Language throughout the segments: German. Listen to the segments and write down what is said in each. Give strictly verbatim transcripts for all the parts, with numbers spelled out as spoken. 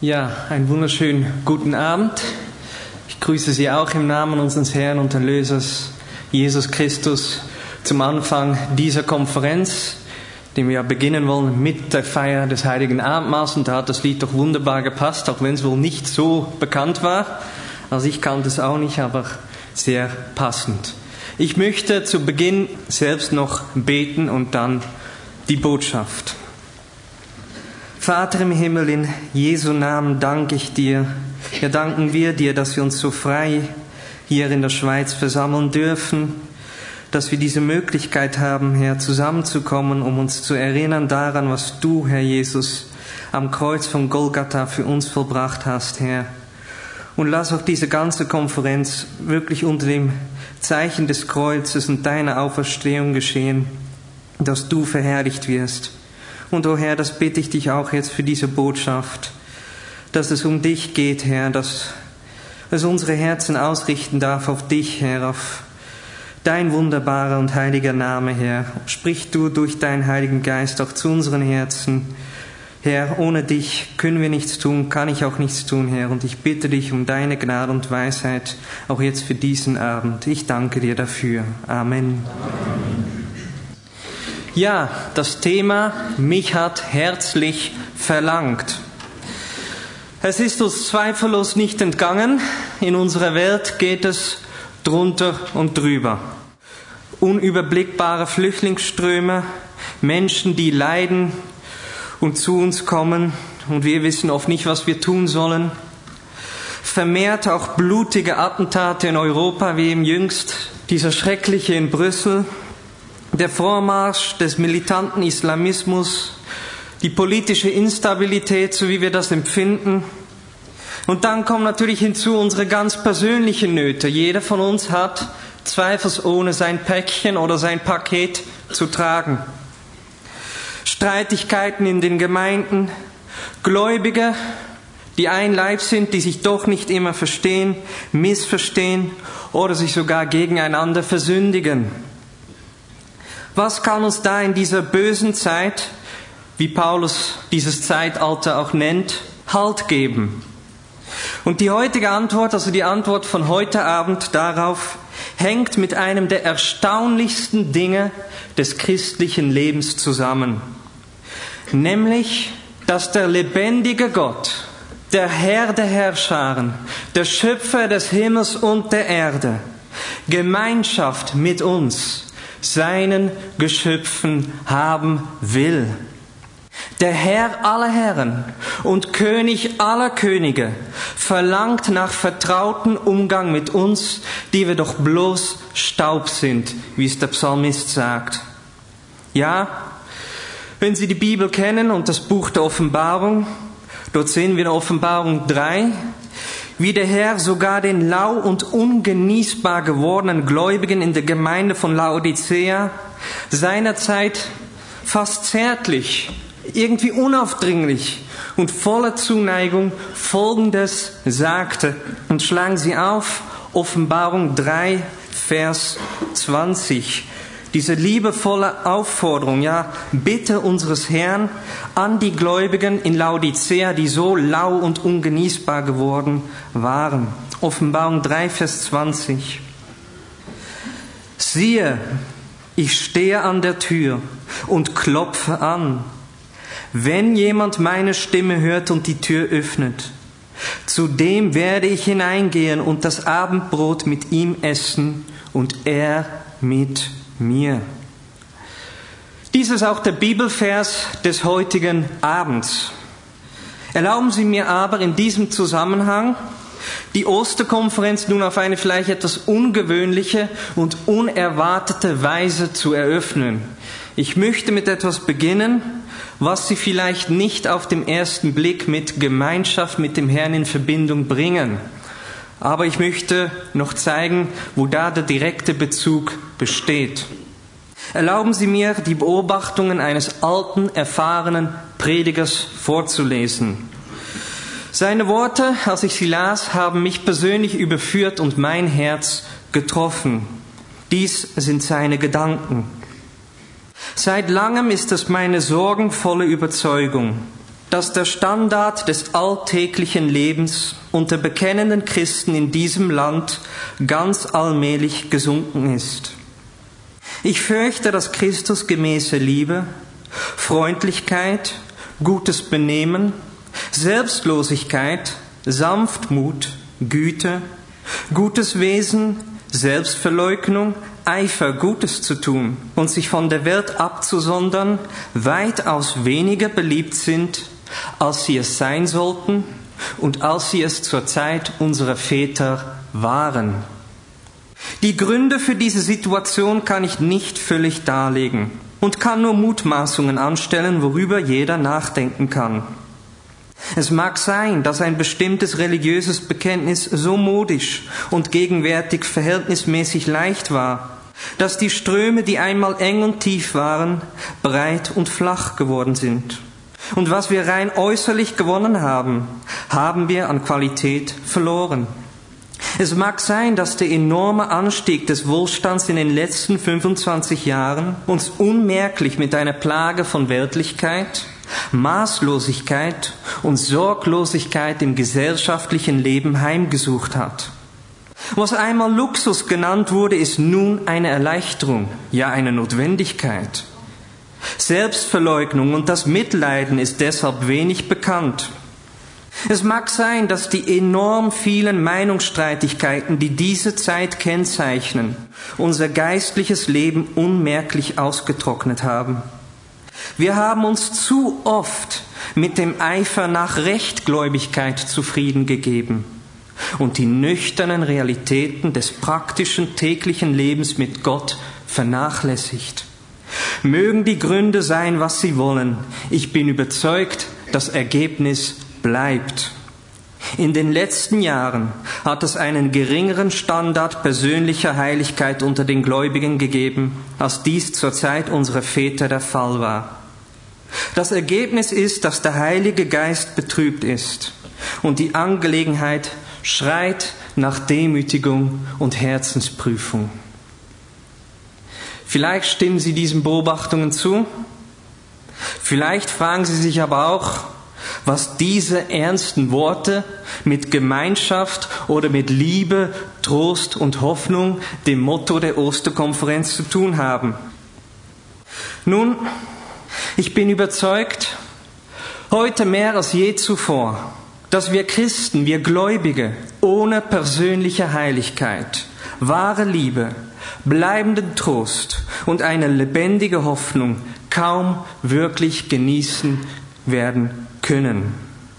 Ja, einen wunderschönen guten Abend. Ich grüße Sie auch im Namen unseres Herrn und Erlösers Jesus Christus zum Anfang dieser Konferenz, die wir beginnen wollen mit der Feier des Heiligen Abendmahls. Und da hat das Lied doch wunderbar gepasst, auch wenn es wohl nicht so bekannt war. Also ich kannte es auch nicht, aber sehr passend. Ich möchte zu Beginn selbst noch beten und dann die Botschaft. Vater im Himmel, in Jesu Namen danke ich dir. Ja, danken wir dir, dass wir uns so frei hier in der Schweiz versammeln dürfen, dass wir diese Möglichkeit haben, Herr, zusammenzukommen, um uns zu erinnern daran, was du, Herr Jesus, am Kreuz von Golgatha für uns vollbracht hast, Herr. Und lass auch diese ganze Konferenz wirklich unter dem Zeichen des Kreuzes und deiner Auferstehung geschehen, dass du verherrlicht wirst. Und, oh Herr, das bitte ich dich auch jetzt für diese Botschaft, dass es um dich geht, Herr, dass es unsere Herzen ausrichten darf auf dich, Herr, auf dein wunderbarer und heiliger Name, Herr. Sprich du durch deinen Heiligen Geist auch zu unseren Herzen. Herr, ohne dich können wir nichts tun, kann ich auch nichts tun, Herr. Und ich bitte dich um deine Gnade und Weisheit, auch jetzt für diesen Abend. Ich danke dir dafür. Amen. Amen. Ja, das Thema mich hat herzlich verlangt. Es ist uns zweifellos nicht entgangen. In unserer Welt geht es drunter und drüber. Unüberblickbare Flüchtlingsströme, Menschen, die leiden und zu uns kommen und wir wissen oft nicht, was wir tun sollen. Vermehrt auch blutige Attentate in Europa, wie eben jüngst dieser schreckliche in Brüssel. Der Vormarsch des militanten Islamismus, die politische Instabilität, so wie wir das empfinden. Und dann kommen natürlich hinzu unsere ganz persönlichen Nöte. Jeder von uns hat zweifelsohne sein Päckchen oder sein Paket zu tragen. Streitigkeiten in den Gemeinden, Gläubige, die ein Leib sind, die sich doch nicht immer verstehen, missverstehen oder sich sogar gegeneinander versündigen. Was kann uns da in dieser bösen Zeit, wie Paulus dieses Zeitalter auch nennt, Halt geben? Und die heutige Antwort, also die Antwort von heute Abend darauf, hängt mit einem der erstaunlichsten Dinge des christlichen Lebens zusammen. Nämlich, dass der lebendige Gott, der Herr der Herrscharen, der Schöpfer des Himmels und der Erde, Gemeinschaft mit uns, seinen Geschöpfen haben will. Der Herr aller Herren und König aller Könige verlangt nach vertrauten Umgang mit uns, die wir doch bloß Staub sind, wie es der Psalmist sagt. Ja, wenn Sie die Bibel kennen und das Buch der Offenbarung, dort sehen wir in Offenbarung drei, wie der Herr sogar den lau und ungenießbar gewordenen Gläubigen in der Gemeinde von Laodicea seinerzeit fast zärtlich, irgendwie unaufdringlich und voller Zuneigung Folgendes sagte. Und schlagen Sie auf, Offenbarung drei, Vers zwanzig. Diese liebevolle Aufforderung, ja, Bitte unseres Herrn an die Gläubigen in Laodicea, die so lau und ungenießbar geworden waren. Offenbarung drei, Vers zwanzig. Siehe, ich stehe an der Tür und klopfe an. Wenn jemand meine Stimme hört und die Tür öffnet, zu dem werde ich hineingehen und das Abendbrot mit ihm essen und er mit mir. Dies ist auch der Bibelvers des heutigen Abends. Erlauben Sie mir aber in diesem Zusammenhang die Osterkonferenz nun auf eine vielleicht etwas ungewöhnliche und unerwartete Weise zu eröffnen. Ich möchte mit etwas beginnen, was Sie vielleicht nicht auf den ersten Blick mit Gemeinschaft mit dem Herrn in Verbindung bringen. Aber ich möchte noch zeigen, wo da der direkte Bezug besteht. Erlauben Sie mir, die Beobachtungen eines alten, erfahrenen Predigers vorzulesen. Seine Worte, als ich sie las, haben mich persönlich überführt und mein Herz getroffen. Dies sind seine Gedanken. Seit langem ist es meine sorgenvolle Überzeugung, dass der Standard des alltäglichen Lebens unter bekennenden Christen in diesem Land ganz allmählich gesunken ist. Ich fürchte, dass christusgemäße Liebe, Freundlichkeit, gutes Benehmen, Selbstlosigkeit, Sanftmut, Güte, gutes Wesen, Selbstverleugnung, Eifer, Gutes zu tun und sich von der Welt abzusondern, weitaus weniger beliebt sind, als sie es sein sollten und als sie es zur Zeit unserer Väter waren. Die Gründe für diese Situation kann ich nicht völlig darlegen und kann nur Mutmaßungen anstellen, worüber jeder nachdenken kann. Es mag sein, dass ein bestimmtes religiöses Bekenntnis so modisch und gegenwärtig verhältnismäßig leicht war, dass die Ströme, die einmal eng und tief waren, breit und flach geworden sind. Und was wir rein äußerlich gewonnen haben, haben wir an Qualität verloren. Es mag sein, dass der enorme Anstieg des Wohlstands in den letzten fünfundzwanzig Jahren uns unmerklich mit einer Plage von Weltlichkeit, Maßlosigkeit und Sorglosigkeit im gesellschaftlichen Leben heimgesucht hat. Was einmal Luxus genannt wurde, ist nun eine Erleichterung, ja eine Notwendigkeit. Selbstverleugnung und das Mitleiden ist deshalb wenig bekannt. Es mag sein, dass die enorm vielen Meinungsstreitigkeiten, die diese Zeit kennzeichnen, unser geistliches Leben unmerklich ausgetrocknet haben. Wir haben uns zu oft mit dem Eifer nach Rechtgläubigkeit zufrieden gegeben und die nüchternen Realitäten des praktischen täglichen Lebens mit Gott vernachlässigt. Mögen die Gründe sein, was sie wollen. Ich bin überzeugt, das Ergebnis bleibt. In den letzten Jahren hat es einen geringeren Standard persönlicher Heiligkeit unter den Gläubigen gegeben, als dies zur Zeit unserer Väter der Fall war. Das Ergebnis ist, dass der Heilige Geist betrübt ist und die Angelegenheit schreit nach Demütigung und Herzensprüfung. Vielleicht stimmen Sie diesen Beobachtungen zu. Vielleicht fragen Sie sich aber auch, was diese ernsten Worte mit Gemeinschaft oder mit Liebe, Trost und Hoffnung, dem Motto der Osterkonferenz, zu tun haben. Nun, ich bin überzeugt, heute mehr als je zuvor, dass wir Christen, wir Gläubige, ohne persönliche Heiligkeit, wahre Liebe, bleibenden Trost und eine lebendige Hoffnung kaum wirklich genießen werden können.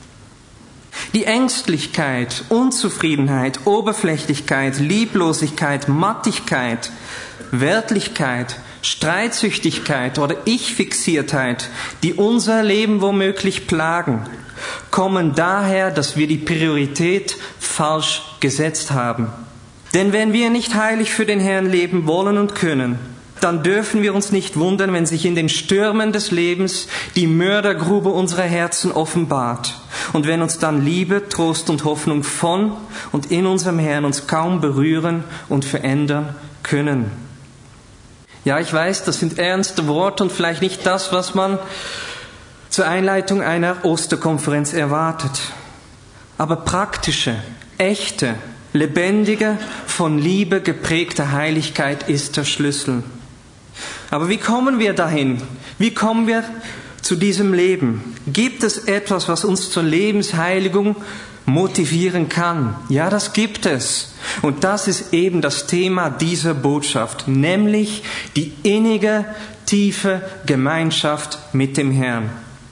Die Ängstlichkeit, Unzufriedenheit, Oberflächlichkeit, Lieblosigkeit, Mattigkeit, Weltlichkeit, Streitsüchtigkeit oder Ich-Fixiertheit, die unser Leben womöglich plagen, kommen daher, dass wir die Priorität falsch gesetzt haben. Denn wenn wir nicht heilig für den Herrn leben wollen und können, dann dürfen wir uns nicht wundern, wenn sich in den Stürmen des Lebens die Mördergrube unserer Herzen offenbart und wenn uns dann Liebe, Trost und Hoffnung von und in unserem Herrn uns kaum berühren und verändern können. Ja, ich weiß, das sind ernste Worte und vielleicht nicht das, was man zur Einleitung einer Osterkonferenz erwartet. Aber praktische, echte, lebendige, von Liebe geprägte Heiligkeit ist der Schlüssel. Aber wie kommen wir dahin? Wie kommen wir zu diesem Leben? Gibt es etwas, was uns zur Lebensheiligung motivieren kann? Ja, das gibt es. Und das ist eben das Thema dieser Botschaft, nämlich die innige, tiefe Gemeinschaft mit dem Herrn.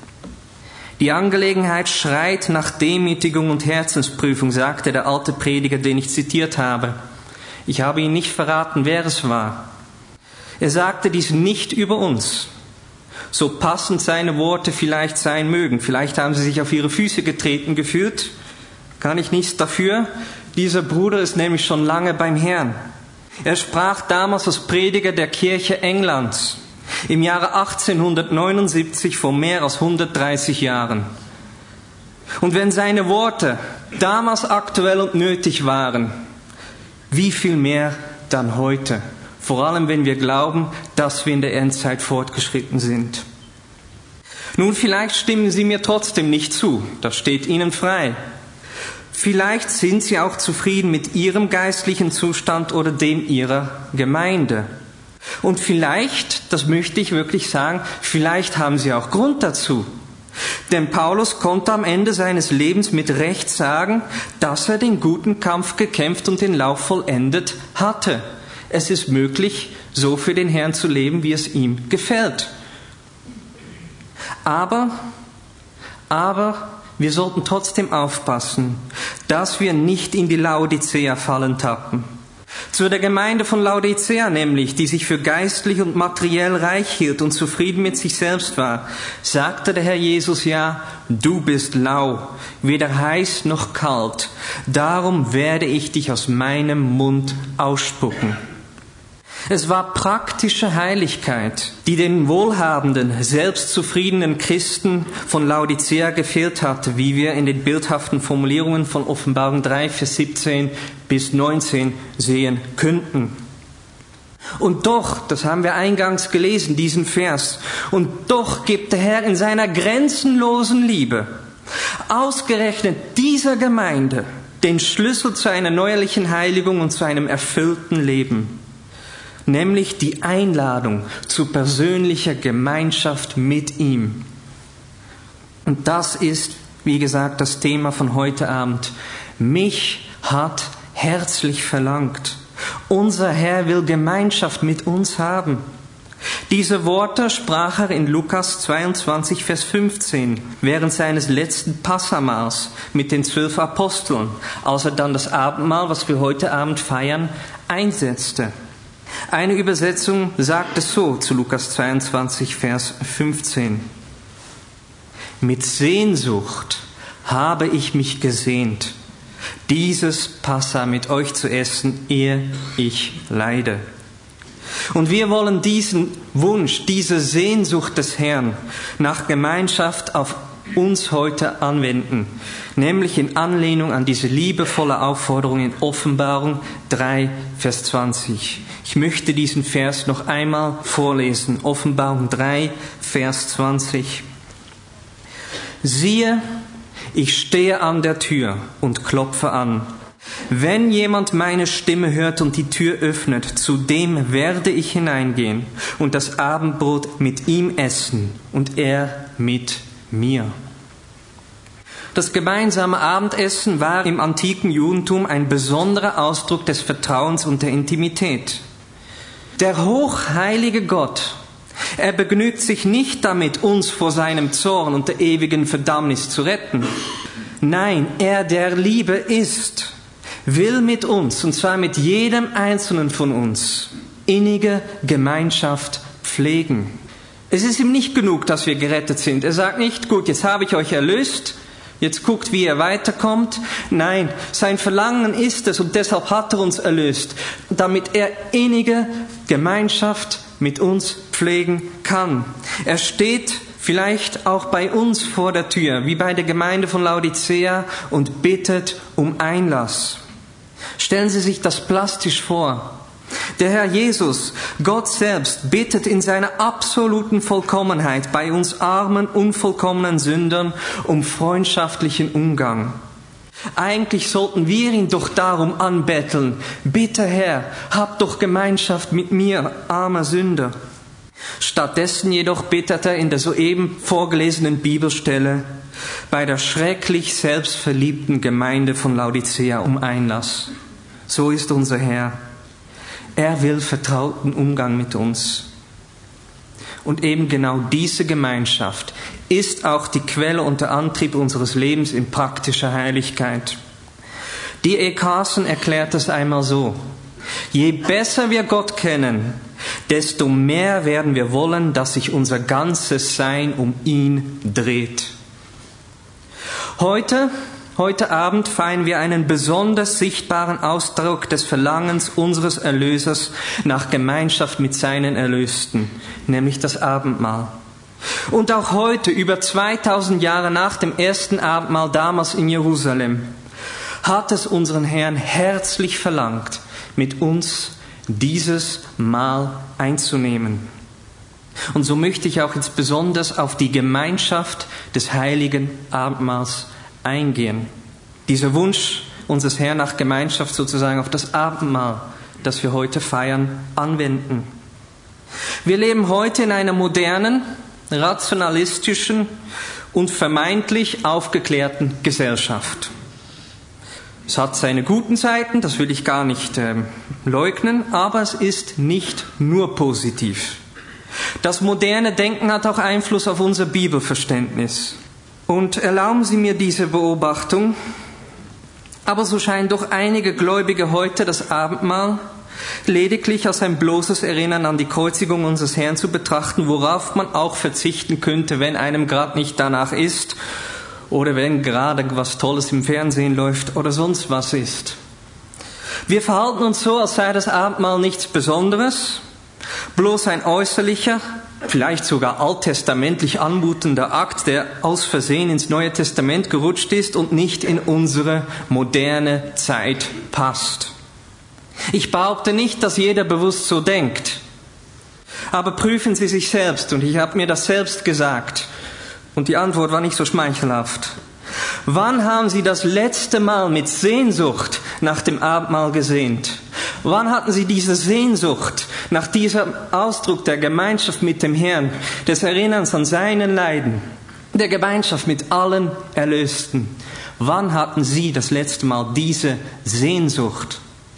Die Angelegenheit schreit nach Demütigung und Herzensprüfung, sagte der alte Prediger, den ich zitiert habe. Ich habe Ihnen nicht verraten, wer es war. Er sagte dies nicht über uns, so passend seine Worte vielleicht sein mögen. Vielleicht haben Sie sich auf Ihre Füße getreten gefühlt, kann ich nichts dafür. Dieser Bruder ist nämlich schon lange beim Herrn. Er sprach damals als Prediger der Kirche Englands im Jahre achtzehnhundertneunundsiebzig, vor mehr als hundertdreißig Jahren. Und wenn seine Worte damals aktuell und nötig waren, wie viel mehr dann heute? Vor allem, wenn wir glauben, dass wir in der Endzeit fortgeschritten sind. Nun, vielleicht stimmen Sie mir trotzdem nicht zu, das steht Ihnen frei. Vielleicht sind Sie auch zufrieden mit Ihrem geistlichen Zustand oder dem Ihrer Gemeinde. Und vielleicht, das möchte ich wirklich sagen, vielleicht haben Sie auch Grund dazu. Denn Paulus konnte am Ende seines Lebens mit Recht sagen, dass er den guten Kampf gekämpft und den Lauf vollendet hatte. Es ist möglich, so für den Herrn zu leben, wie es ihm gefällt. Aber, aber, wir sollten trotzdem aufpassen, dass wir nicht in die Laodicea-Fallen tappen. Zu der Gemeinde von Laodicea nämlich, die sich für geistlich und materiell reich hielt und zufrieden mit sich selbst war, sagte der Herr Jesus ja, du bist lau, weder heiß noch kalt, darum werde ich dich aus meinem Mund ausspucken. Es war praktische Heiligkeit, die den wohlhabenden, selbstzufriedenen Christen von Laodicea gefehlt hatte, wie wir in den bildhaften Formulierungen von Offenbarung drei, Vers siebzehn bis neunzehn sehen könnten. Und doch, das haben wir eingangs gelesen, diesen Vers, und doch gibt der Herr in seiner grenzenlosen Liebe ausgerechnet dieser Gemeinde den Schlüssel zu einer neuerlichen Heiligung und zu einem erfüllten Leben. Nämlich die Einladung zu persönlicher Gemeinschaft mit ihm. Und das ist, wie gesagt, das Thema von heute Abend. Mich hat herzlich verlangt. Unser Herr will Gemeinschaft mit uns haben. Diese Worte sprach er in Lukas zweiundzwanzig, Vers fünfzehn, während seines letzten Passamahls mit den zwölf Aposteln, als er dann das Abendmahl, was wir heute Abend feiern, einsetzte. Eine Übersetzung sagt es so zu Lukas zweiundzwanzig, Vers fünfzehn. Mit Sehnsucht habe ich mich gesehnt, dieses Passa mit euch zu essen, ehe ich leide. Und wir wollen diesen Wunsch, diese Sehnsucht des Herrn nach Gemeinschaft auf uns heute anwenden, nämlich in Anlehnung an diese liebevolle Aufforderung in Offenbarung drei, Vers zwanzig. Ich möchte diesen Vers noch einmal vorlesen. Offenbarung drei, Vers zwanzig. Siehe, ich stehe an der Tür und klopfe an. Wenn jemand meine Stimme hört und die Tür öffnet, zu dem werde ich hineingehen und das Abendbrot mit ihm essen und er mit mir. Das gemeinsame Abendessen war im antiken Judentum ein besonderer Ausdruck des Vertrauens und der Intimität. Der hochheilige Gott, er begnügt sich nicht damit, uns vor seinem Zorn und der ewigen Verdammnis zu retten. Nein, er, der Liebe ist, will mit uns, und zwar mit jedem Einzelnen von uns, innige Gemeinschaft pflegen. Es ist ihm nicht genug, dass wir gerettet sind. Er sagt nicht, gut, jetzt habe ich euch erlöst, jetzt guckt, wie ihr weiterkommt. Nein, sein Verlangen ist es, und deshalb hat er uns erlöst, damit er innige Gemeinschaft mit uns pflegen kann. Er steht vielleicht auch bei uns vor der Tür, wie bei der Gemeinde von Laodicea, und bittet um Einlass. Stellen Sie sich das plastisch vor. Der Herr Jesus, Gott selbst, bittet in seiner absoluten Vollkommenheit bei uns armen, unvollkommenen Sündern um freundschaftlichen Umgang. Eigentlich sollten wir ihn doch darum anbetteln. Bitte Herr, hab doch Gemeinschaft mit mir, armer Sünder. Stattdessen jedoch bittet er in der soeben vorgelesenen Bibelstelle bei der schrecklich selbstverliebten Gemeinde von Laodicea um Einlass. So ist unser Herr. Er will vertrauten Umgang mit uns. Und eben genau diese Gemeinschaft ist auch die Quelle und der Antrieb unseres Lebens in praktischer Heiligkeit. D A Carson erklärt es einmal so: Je besser wir Gott kennen, desto mehr werden wir wollen, dass sich unser ganzes Sein um ihn dreht. Heute, heute Abend feiern wir einen besonders sichtbaren Ausdruck des Verlangens unseres Erlösers nach Gemeinschaft mit seinen Erlösten, nämlich das Abendmahl. Und auch heute, über zweitausend Jahre nach dem ersten Abendmahl damals in Jerusalem, hat es unseren Herrn herzlich verlangt, mit uns dieses Mahl einzunehmen. Und so möchte ich auch jetzt besonders auf die Gemeinschaft des heiligen Abendmahls eingehen. Dieser Wunsch unseres Herrn nach Gemeinschaft sozusagen auf das Abendmahl, das wir heute feiern, anwenden. Wir leben heute in einer modernen, rationalistischen und vermeintlich aufgeklärten Gesellschaft. Es hat seine guten Seiten, das will ich gar nicht äh, leugnen, aber es ist nicht nur positiv. Das moderne Denken hat auch Einfluss auf unser Bibelverständnis. Und erlauben Sie mir diese Beobachtung, aber so scheinen doch einige Gläubige heute das Abendmahl lediglich als ein bloßes Erinnern an die Kreuzigung unseres Herrn zu betrachten, worauf man auch verzichten könnte, wenn einem gerade nicht danach ist oder wenn gerade was Tolles im Fernsehen läuft oder sonst was ist. Wir verhalten uns so, als sei das Abendmahl nichts Besonderes, bloß ein äußerlicher, vielleicht sogar alttestamentlich anmutender Akt, der aus Versehen ins Neue Testament gerutscht ist und nicht in unsere moderne Zeit passt. Ich behaupte nicht, dass jeder bewusst so denkt. Aber prüfen Sie sich selbst, und ich habe mir das selbst gesagt. Und die Antwort war nicht so schmeichelhaft. Wann haben Sie das letzte Mal mit Sehnsucht nach dem Abendmahl gesehnt? Wann hatten Sie diese Sehnsucht nach diesem Ausdruck der Gemeinschaft mit dem Herrn, des Erinnerns an seinen Leiden, der Gemeinschaft mit allen Erlösten? Wann hatten Sie das letzte Mal diese Sehnsucht?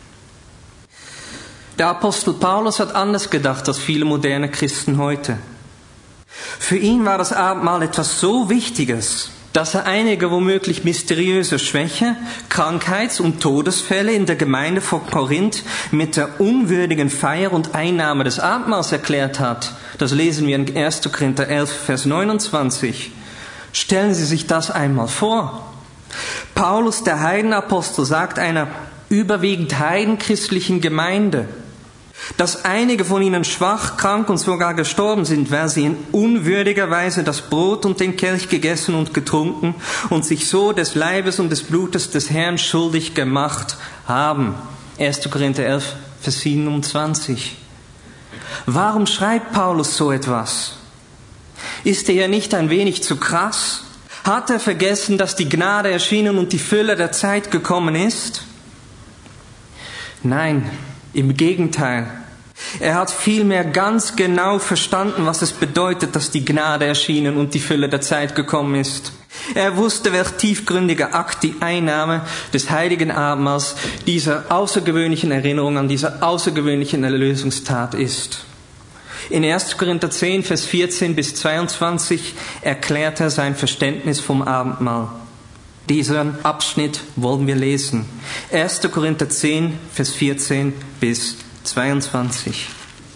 Der Apostel Paulus hat anders gedacht als viele moderne Christen heute. Für ihn war das Abendmahl etwas so Wichtiges, dass er einige womöglich mysteriöse Schwäche, Krankheits- und Todesfälle in der Gemeinde von Korinth mit der unwürdigen Feier und Einnahme des Abendmahls erklärt hat. Das lesen wir in erster Korinther elf, Vers neunundzwanzig. Stellen Sie sich das einmal vor. Paulus, der Heidenapostel, sagt einer überwiegend heidenchristlichen Gemeinde, dass einige von ihnen schwach, krank und sogar gestorben sind, weil sie in unwürdiger Weise das Brot und den Kelch gegessen und getrunken und sich so des Leibes und des Blutes des Herrn schuldig gemacht haben. erster Korinther elf, Vers siebenundzwanzig. Warum schreibt Paulus so etwas? Ist er ja nicht ein wenig zu krass? Hat er vergessen, dass die Gnade erschienen und die Fülle der Zeit gekommen ist? Nein, im Gegenteil. Er hat vielmehr ganz genau verstanden, was es bedeutet, dass die Gnade erschienen und die Fülle der Zeit gekommen ist. Er wusste, welch tiefgründiger Akt die Einnahme des heiligen Abendmahls, dieser außergewöhnlichen Erinnerung an diese außergewöhnlichen Erlösungstat ist. In erster Korinther zehn, Vers vierzehn bis zweiundzwanzig erklärt er sein Verständnis vom Abendmahl. Diesen Abschnitt wollen wir lesen. erster Korinther zehn, Vers vierzehn bis zweiundzwanzig.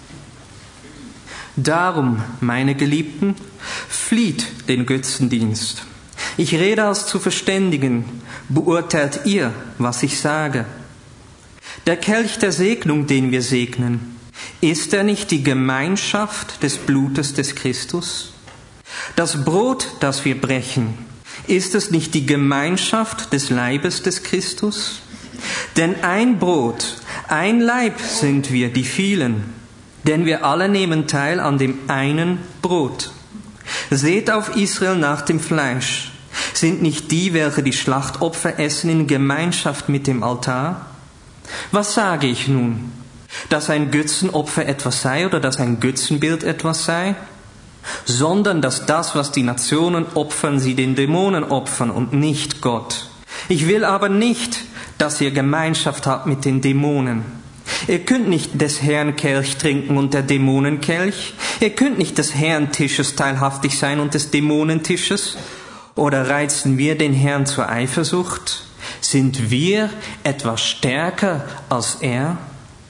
Darum, meine Geliebten, flieht den Götzendienst. Ich rede als zu Verständigen. Beurteilt ihr, was ich sage. Der Kelch der Segnung, den wir segnen, ist er nicht die Gemeinschaft des Blutes des Christus? Das Brot, das wir brechen, ist es nicht die Gemeinschaft des Leibes des Christus? Denn ein Brot, ein Leib sind wir, die vielen, denn wir alle nehmen teil an dem einen Brot. Seht auf Israel nach dem Fleisch. Sind nicht die, welche die Schlachtopfer essen, in Gemeinschaft mit dem Altar? Was sage ich nun? Dass ein Götzenopfer etwas sei oder dass ein Götzenbild etwas sei? Sondern dass das, was die Nationen opfern, sie den Dämonen opfern und nicht Gott. Ich will aber nicht, dass ihr Gemeinschaft habt mit den Dämonen. Ihr könnt nicht des Herrn Kelch trinken und der Dämonen Kelch. Ihr könnt nicht des Herrn Tisches teilhaftig sein und des Dämonentisches. Oder reizen wir den Herrn zur Eifersucht? Sind wir etwas stärker als er?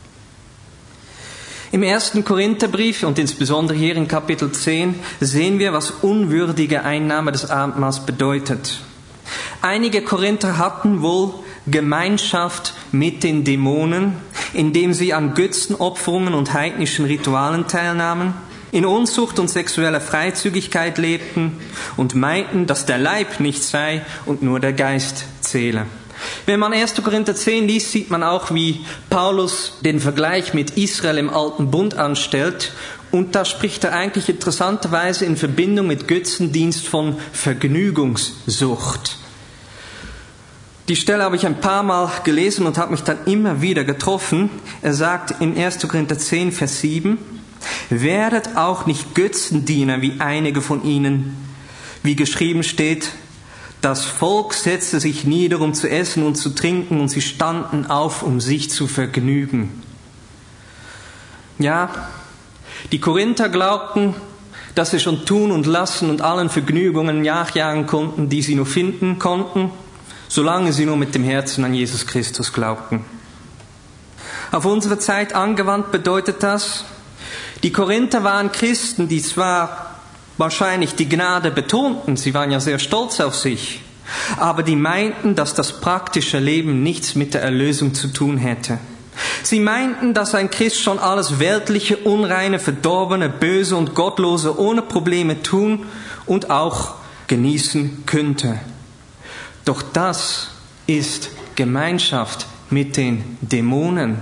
Im ersten Korintherbrief und insbesondere hier in Kapitel zehn sehen wir, was unwürdige Einnahme des Abendmahls bedeutet. Einige Korinther hatten wohl Gemeinschaft mit den Dämonen, indem sie an Götzenopferungen und heidnischen Ritualen teilnahmen, in Unzucht und sexueller Freizügigkeit lebten und meinten, dass der Leib nichts sei und nur der Geist zähle. Wenn man erster Korinther zehn liest, sieht man auch, wie Paulus den Vergleich mit Israel im Alten Bund anstellt. Und da spricht er eigentlich interessanterweise in Verbindung mit Götzendienst von Vergnügungssucht. Die Stelle habe ich ein paar Mal gelesen und habe mich dann immer wieder getroffen. Er sagt in erster Korinther zehn, Vers sieben, werdet auch nicht Götzendiener wie einige von ihnen, wie geschrieben steht, das Volk setzte sich nieder, um zu essen und zu trinken, und sie standen auf, um sich zu vergnügen. Ja, die Korinther glaubten, dass sie schon tun und lassen und allen Vergnügungen nachjagen konnten, die sie nur finden konnten, solange sie nur mit dem Herzen an Jesus Christus glaubten. Auf unsere Zeit angewandt bedeutet das, die Korinther waren Christen, die zwar wahrscheinlich die Gnade betonten, sie waren ja sehr stolz auf sich, aber die meinten, dass das praktische Leben nichts mit der Erlösung zu tun hätte. Sie meinten, dass ein Christ schon alles Weltliche, Unreine, Verdorbene, Böse und Gottlose ohne Probleme tun und auch genießen könnte. Doch das ist Gemeinschaft mit den Dämonen.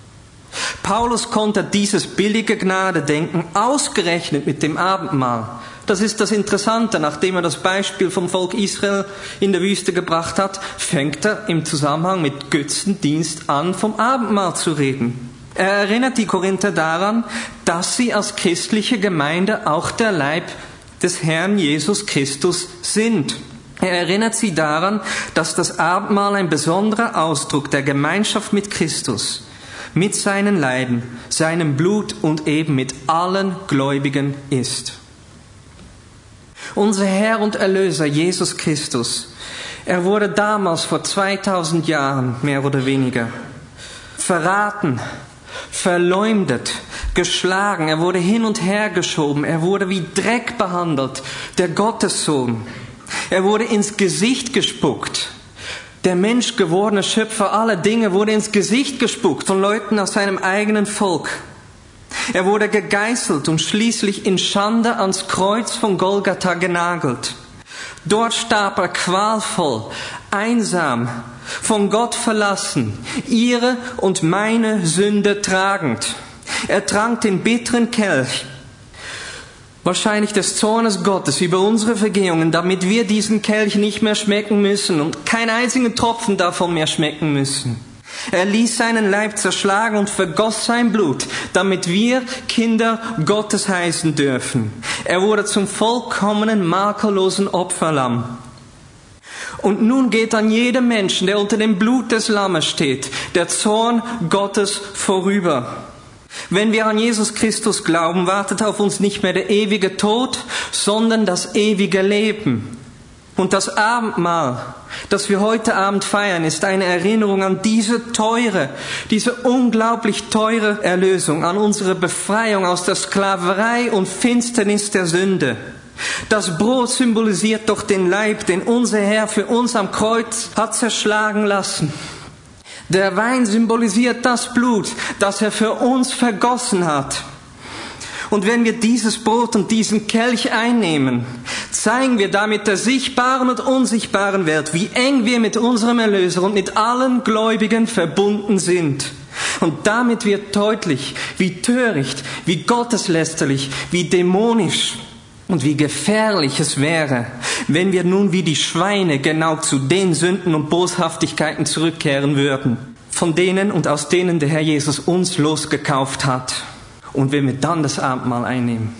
Paulus konnte dieses billige Gnadedenken ausgerechnet mit dem Abendmahl. Das ist das Interessante. Nachdem er das Beispiel vom Volk Israel in der Wüste gebracht hat, fängt er im Zusammenhang mit Götzendienst an, vom Abendmahl zu reden. Er erinnert die Korinther daran, dass sie als christliche Gemeinde auch der Leib des Herrn Jesus Christus sind. Er erinnert sie daran, dass das Abendmahl ein besonderer Ausdruck der Gemeinschaft mit Christus, mit seinen Leiden, seinem Blut und eben mit allen Gläubigen ist. Unser Herr und Erlöser Jesus Christus, er wurde damals vor zweitausend Jahren, mehr oder weniger, verraten, verleumdet, geschlagen, er wurde hin und her geschoben, er wurde wie Dreck behandelt, der Gottessohn. Er wurde ins Gesicht gespuckt. Der menschgewordene Schöpfer aller Dinge wurde ins Gesicht gespuckt von Leuten aus seinem eigenen Volk. Er wurde gegeißelt und schließlich in Schande ans Kreuz von Golgatha genagelt. Dort starb er qualvoll, einsam, von Gott verlassen, ihre und meine Sünde tragend. Er trank den bitteren Kelch, wahrscheinlich des Zornes Gottes über unsere Vergehungen, damit wir diesen Kelch nicht mehr schmecken müssen und keinen einzigen Tropfen davon mehr schmecken müssen. Er ließ seinen Leib zerschlagen und vergoss sein Blut, damit wir Kinder Gottes heißen dürfen. Er wurde zum vollkommenen, makellosen Opferlamm. Und nun geht an jedem Menschen, der unter dem Blut des Lammes steht, der Zorn Gottes vorüber. Wenn wir an Jesus Christus glauben, wartet auf uns nicht mehr der ewige Tod, sondern das ewige Leben. Und das Abendmahl, das wir heute Abend feiern, ist eine Erinnerung an diese teure, diese unglaublich teure Erlösung, an unsere Befreiung aus der Sklaverei und Finsternis der Sünde. Das Brot symbolisiert doch den Leib, den unser Herr für uns am Kreuz hat zerschlagen lassen. Der Wein symbolisiert das Blut, das er für uns vergossen hat. Und wenn wir dieses Brot und diesen Kelch einnehmen, zeigen wir damit der sichtbaren und unsichtbaren Welt, wie eng wir mit unserem Erlöser und mit allen Gläubigen verbunden sind. Und damit wird deutlich, wie töricht, wie gotteslästerlich, wie dämonisch und wie gefährlich es wäre, wenn wir nun wie die Schweine genau zu den Sünden und Boshaftigkeiten zurückkehren würden, von denen und aus denen der Herr Jesus uns losgekauft hat. Und wenn wir dann das Abendmahl einnehmen.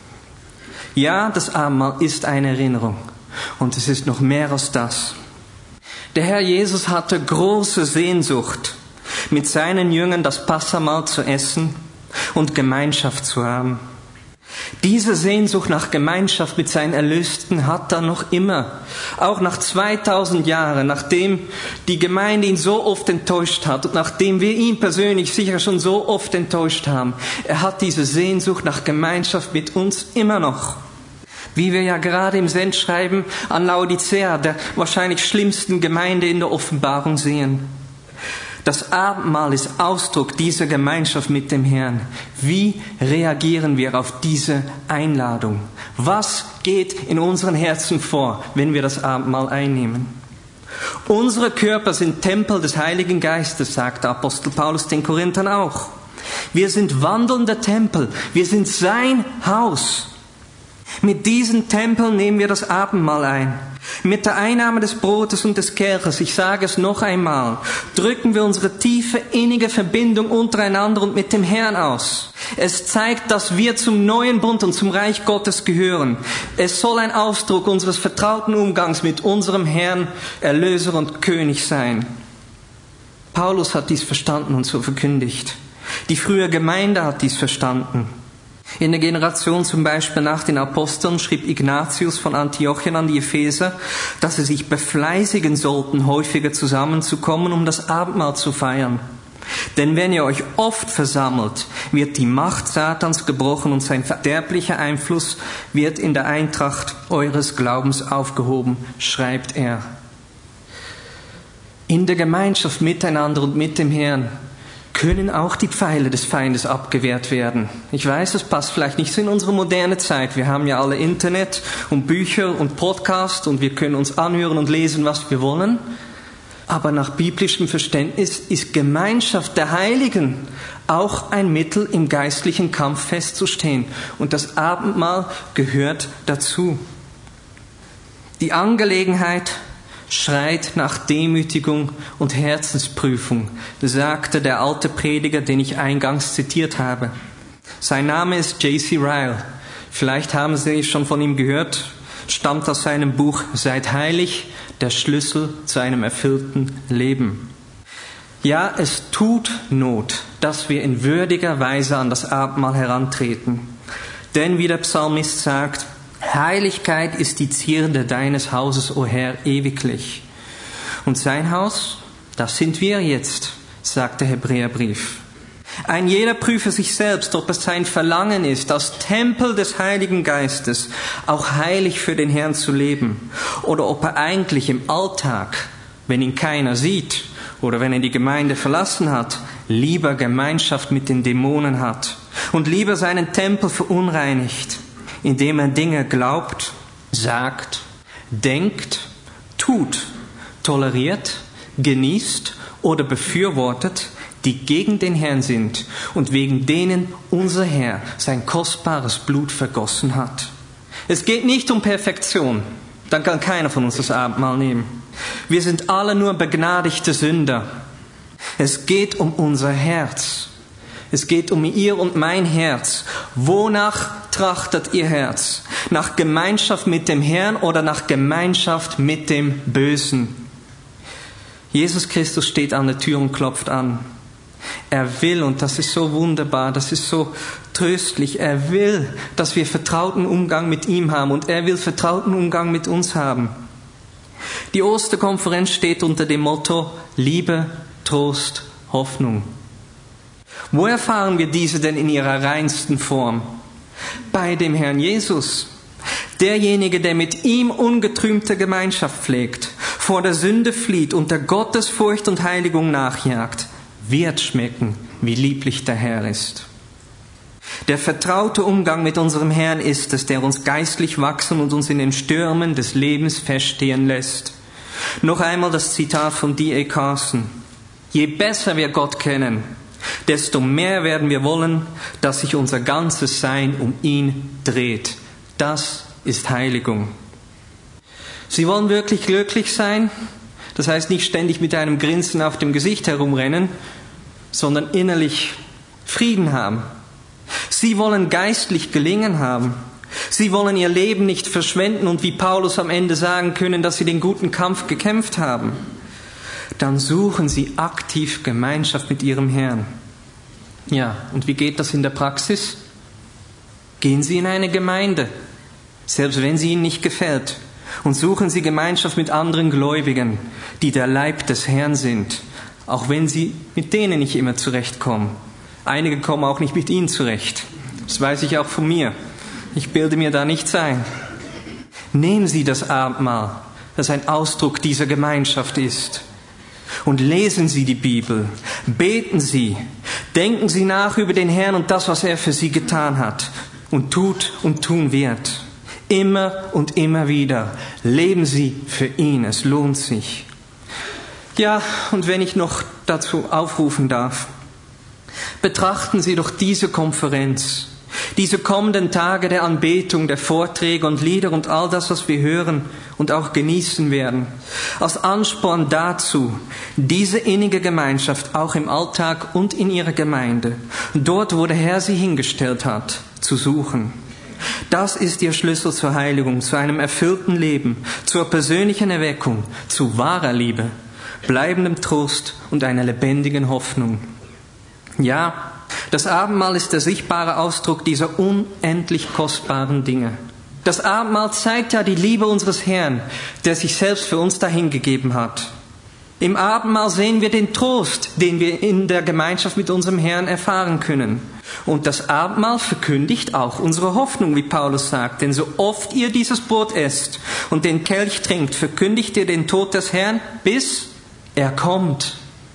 Ja, das Abendmahl ist eine Erinnerung. Und es ist noch mehr als das. Der Herr Jesus hatte große Sehnsucht, mit seinen Jüngern das Passahmahl zu essen und Gemeinschaft zu haben. Diese Sehnsucht nach Gemeinschaft mit seinen Erlösten hat er noch immer. Auch nach zweitausend Jahren, nachdem die Gemeinde ihn so oft enttäuscht hat und nachdem wir ihn persönlich sicher schon so oft enttäuscht haben. Er hat diese Sehnsucht nach Gemeinschaft mit uns immer noch. Wie wir ja gerade im Sendschreiben an Laodicea, der wahrscheinlich schlimmsten Gemeinde in der Offenbarung, sehen. Das Abendmahl ist Ausdruck dieser Gemeinschaft mit dem Herrn. Wie reagieren wir auf diese Einladung? Was geht in unseren Herzen vor, wenn wir das Abendmahl einnehmen? Unsere Körper sind Tempel des Heiligen Geistes, sagt der Apostel Paulus den Korinthern auch. Wir sind wandelnde Tempel. Wir sind sein Haus. Mit diesen Tempeln nehmen wir das Abendmahl ein. Mit der Einnahme des Brotes und des Kelches, ich sage es noch einmal, drücken wir unsere tiefe, innige Verbindung untereinander und mit dem Herrn aus. Es zeigt, dass wir zum neuen Bund und zum Reich Gottes gehören. Es soll ein Ausdruck unseres vertrauten Umgangs mit unserem Herrn, Erlöser und König sein. Paulus hat dies verstanden und so verkündigt. Die frühe Gemeinde hat dies verstanden. In der Generation zum Beispiel nach den Aposteln schrieb Ignatius von Antiochien an die Epheser, dass sie sich befleißigen sollten, häufiger zusammenzukommen, um das Abendmahl zu feiern. Denn wenn ihr euch oft versammelt, wird die Macht Satans gebrochen und sein verderblicher Einfluss wird in der Eintracht eures Glaubens aufgehoben, schreibt er. In der Gemeinschaft miteinander und mit dem Herrn können auch die Pfeile des Feindes abgewehrt werden. Ich weiß, das passt vielleicht nicht so in unsere moderne Zeit. Wir haben ja alle Internet und Bücher und Podcast und wir können uns anhören und lesen, was wir wollen. Aber nach biblischem Verständnis ist Gemeinschaft der Heiligen auch ein Mittel, im geistlichen Kampf festzustehen. Und das Abendmahl gehört dazu. Die Angelegenheit schreit nach Demütigung und Herzensprüfung, sagte der alte Prediger, den ich eingangs zitiert habe. Sein Name ist J C Ryle. Vielleicht haben Sie schon von ihm gehört. Stammt aus seinem Buch Seid heilig, der Schlüssel zu einem erfüllten Leben. Ja, es tut Not, dass wir in würdiger Weise an das Abendmahl herantreten. Denn wie der Psalmist sagt, Heiligkeit ist die Zierde deines Hauses, o Herr, ewiglich. Und sein Haus, das sind wir jetzt, sagt der Hebräerbrief. Ein jeder prüfe sich selbst, ob es sein Verlangen ist, als Tempel des Heiligen Geistes auch heilig für den Herrn zu leben. Oder ob er eigentlich im Alltag, wenn ihn keiner sieht oder wenn er die Gemeinde verlassen hat, lieber Gemeinschaft mit den Dämonen hat und lieber seinen Tempel verunreinigt, indem er Dinge glaubt, sagt, denkt, tut, toleriert, genießt oder befürwortet, die gegen den Herrn sind und wegen denen unser Herr sein kostbares Blut vergossen hat. Es geht nicht um Perfektion, dann kann keiner von uns das Abendmahl nehmen. Wir sind alle nur begnadigte Sünder. Es geht um unser Herz. Es geht um ihr und mein Herz. Wonach trachtet ihr Herz? Nach Gemeinschaft mit dem Herrn oder nach Gemeinschaft mit dem Bösen? Jesus Christus steht an der Tür und klopft an. Er will, und das ist so wunderbar, das ist so tröstlich, er will, dass wir vertrauten Umgang mit ihm haben und er will vertrauten Umgang mit uns haben. Die Osterkonferenz steht unter dem Motto Liebe, Trost, Hoffnung. Wo erfahren wir diese denn in ihrer reinsten Form? Bei dem Herrn Jesus. Derjenige, der mit ihm ungetrübte Gemeinschaft pflegt, vor der Sünde flieht und der Gottesfurcht und Heiligung nachjagt, wird schmecken, wie lieblich der Herr ist. Der vertraute Umgang mit unserem Herrn ist es, der uns geistlich wachsen und uns in den Stürmen des Lebens feststehen lässt. Noch einmal das Zitat von D A Carson. Je besser wir Gott kennen, desto mehr werden wir wollen, dass sich unser ganzes Sein um ihn dreht. Das ist Heiligung. Sie wollen wirklich glücklich sein? Das heißt nicht ständig mit einem Grinsen auf dem Gesicht herumrennen, sondern innerlich Frieden haben. Sie wollen geistlich Gelingen haben. Sie wollen ihr Leben nicht verschwenden und wie Paulus am Ende sagen können, dass sie den guten Kampf gekämpft haben. Dann suchen sie aktiv Gemeinschaft mit ihrem Herrn. Ja, und wie geht das in der Praxis? Gehen Sie in eine Gemeinde, selbst wenn sie Ihnen nicht gefällt, und suchen Sie Gemeinschaft mit anderen Gläubigen, die der Leib des Herrn sind, auch wenn Sie mit denen nicht immer zurechtkommen. Einige kommen auch nicht mit Ihnen zurecht. Das weiß ich auch von mir. Ich bilde mir da nichts ein. Nehmen Sie das Abendmahl, das ein Ausdruck dieser Gemeinschaft ist. Und lesen Sie die Bibel. Beten Sie. Denken Sie nach über den Herrn und das, was er für Sie getan hat. Und tut und tun wird. Immer und immer wieder. Leben Sie für ihn. Es lohnt sich. Ja, und wenn ich noch dazu aufrufen darf, betrachten Sie doch diese Konferenz, diese kommenden Tage der Anbetung, der Vorträge und Lieder und all das, was wir hören und auch genießen werden, als Ansporn dazu, diese innige Gemeinschaft auch im Alltag und in Ihrer Gemeinde, dort, wo der Herr sie hingestellt hat, zu suchen. Das ist Ihr Schlüssel zur Heiligung, zu einem erfüllten Leben, zur persönlichen Erweckung, zu wahrer Liebe, bleibendem Trost und einer lebendigen Hoffnung. Ja, das Abendmahl ist der sichtbare Ausdruck dieser unendlich kostbaren Dinge. Das Abendmahl zeigt ja die Liebe unseres Herrn, der sich selbst für uns dahingegeben hat. Im Abendmahl sehen wir den Trost, den wir in der Gemeinschaft mit unserem Herrn erfahren können. Und das Abendmahl verkündigt auch unsere Hoffnung, wie Paulus sagt. Denn so oft ihr dieses Brot esst und den Kelch trinkt, verkündigt ihr den Tod des Herrn, bis er kommt.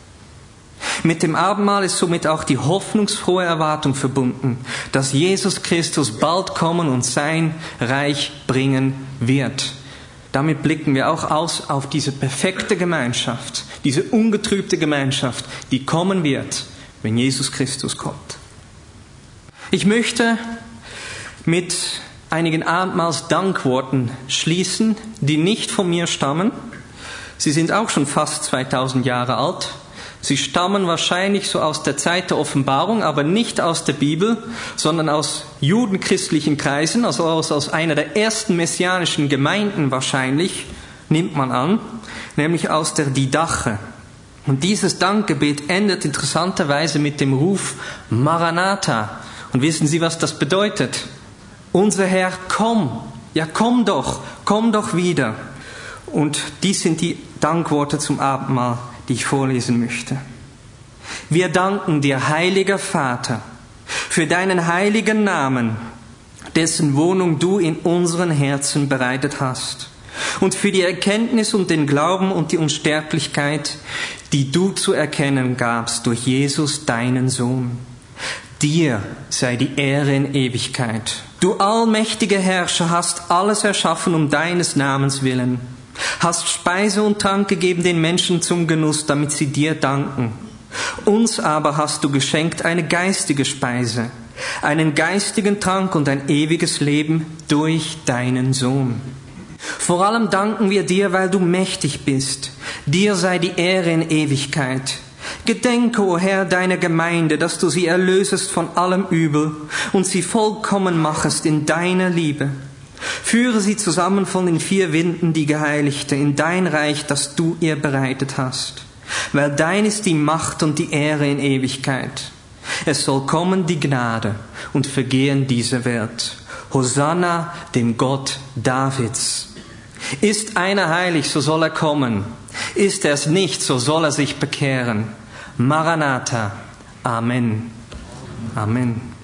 Mit dem Abendmahl ist somit auch die hoffnungsfrohe Erwartung verbunden, dass Jesus Christus bald kommen und sein Reich bringen wird. Damit blicken wir auch aus auf diese perfekte Gemeinschaft, diese ungetrübte Gemeinschaft, die kommen wird, wenn Jesus Christus kommt. Ich möchte mit einigen Abendmahls-Dankworten schließen, die nicht von mir stammen. Sie sind auch schon fast zweitausend Jahre alt. Sie stammen wahrscheinlich so aus der Zeit der Offenbarung, aber nicht aus der Bibel, sondern aus judenchristlichen Kreisen, also aus, aus einer der ersten messianischen Gemeinden wahrscheinlich, nimmt man an, nämlich aus der Didache. Und dieses Dankgebet endet interessanterweise mit dem Ruf Maranatha. Und wissen Sie, was das bedeutet? Unser Herr, komm, ja komm doch, komm doch wieder. Und dies sind die Dankworte zum Abendmahl, die ich vorlesen möchte. Wir danken dir, heiliger Vater, für deinen heiligen Namen, dessen Wohnung du in unseren Herzen bereitet hast, und für die Erkenntnis und den Glauben und die Unsterblichkeit, die du zu erkennen gabst durch Jesus, deinen Sohn. Dir sei die Ehre in Ewigkeit. Du allmächtiger Herrscher hast alles erschaffen um deines Namens willen, hast Speise und Trank gegeben den Menschen zum Genuss, damit sie dir danken. Uns aber hast du geschenkt eine geistige Speise, einen geistigen Trank und ein ewiges Leben durch deinen Sohn. Vor allem danken wir dir, weil du mächtig bist. Dir sei die Ehre in Ewigkeit. Gedenke, o Herr, deiner Gemeinde, dass du sie erlösest von allem Übel und sie vollkommen machest in deiner Liebe. Führe sie zusammen von den vier Winden, die Geheiligte, in dein Reich, das du ihr bereitet hast. Weil dein ist die Macht und die Ehre in Ewigkeit. Es soll kommen die Gnade und vergehen diese Welt. Hosanna dem Gott Davids. Ist einer heilig, so soll er kommen. Ist er es nicht, so soll er sich bekehren. Maranatha. Amen. Amen.